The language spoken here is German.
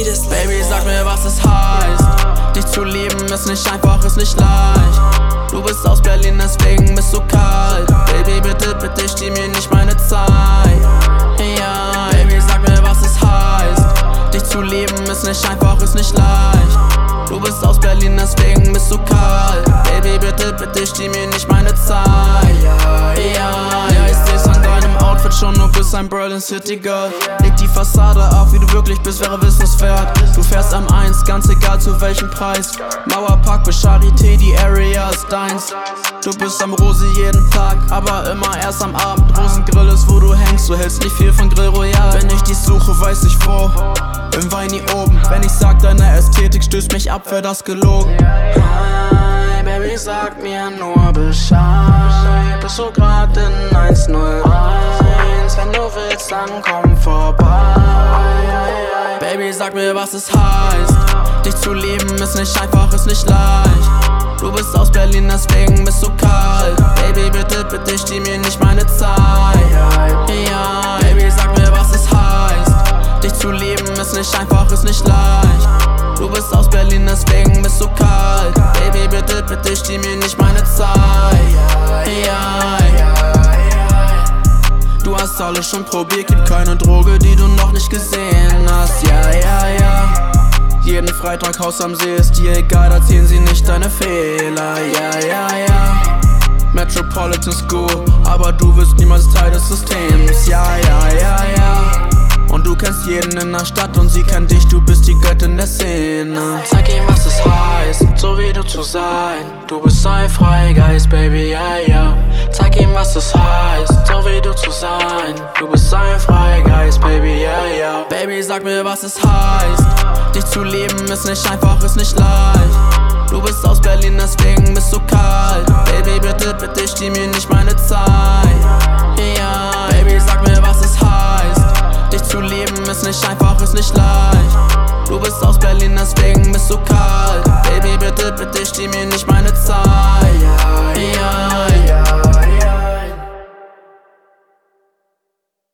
ist Baby, sag mir, was es heißt. Dich zu lieben ist nicht einfach, ist nicht leicht. Du bist aus Berlin, deswegen bist du kalt. Baby, bitte, bitte, steh mir nicht meine Zeit. Ja, Baby, sag mir, was es heißt. Dich zu lieben ist nicht einfach, ist nicht leicht. Du bist aus Berlin, deswegen bist du kalt. Baby, bitte, bitte, steh mir nicht meine Zeit. Ja, ich seh's an deinem Outfit schon, du bist ein Berlin City Girl. Leg die Fassade auf, wie du wirklich bist, wäre wissenswert. Du fährst am 1, ganz egal zu welchem Preis. Mauerpark bis Charité, die Area ist deins. Du bist am Rosi jeden Tag, aber immer erst am Abend. Rosengrill ist, wo du hängst, du hältst nicht viel von Grill Royal. Wenn ich dich suche, weiß ich wo, im Weini oben. Wenn ich sag, deine Ästhetik stößt mich ab, wär das gelogen. Hi, Baby, sag mir nur Bescheid. Bist du grad in 101? Wenn du willst, dann komm vorbei. Baby, sag mir, was es heißt. Dich zu lieben ist nicht einfach, ist nicht leicht. Du bist aus Berlin, deswegen bist du kalt. Baby, bitte, bitte, steh mir nicht meine Zeit. Ja, Baby, sag mir, was es heißt. Dich zu lieben ist nicht einfach, ist nicht leicht. Du bist aus Berlin, deswegen bist du kalt. Baby, bitte, bitte, steh mir nicht meine Zeit. Ja, du hast alles schon probiert, gibt keine Droge, die du noch nicht gesehen hast. Ja. Jeden Freitag Haus am See ist dir egal, erzählen sie nicht deine Fehler. Ja. Metropolitan School, aber du wirst niemals Teil des Systems. Ja. Und du kennst jeden in der Stadt und sie kennt dich, du bist die Göttin der Szene. Sag ihm, was es heißt, so wie du zu sein. Du bist ein Freigeist, Baby, ja. Sag ihm, was es heißt, so wie du zu sein. Du bist ein Freigeist, Baby, ja. Baby, sag mir, was es heißt. Dich zu lieben ist nicht einfach, ist nicht leicht. Du bist aus Berlin, deswegen bist du kalt. Baby, bitte, bitte, steh mir nicht meine Zeit. Ja, Baby, sag mir, was es heißt. Dich zu lieben ist nicht einfach, ist nicht leicht. Du bist aus Berlin, deswegen bist du kalt. Baby, bitte, bitte, steh mir nicht meine Zeit.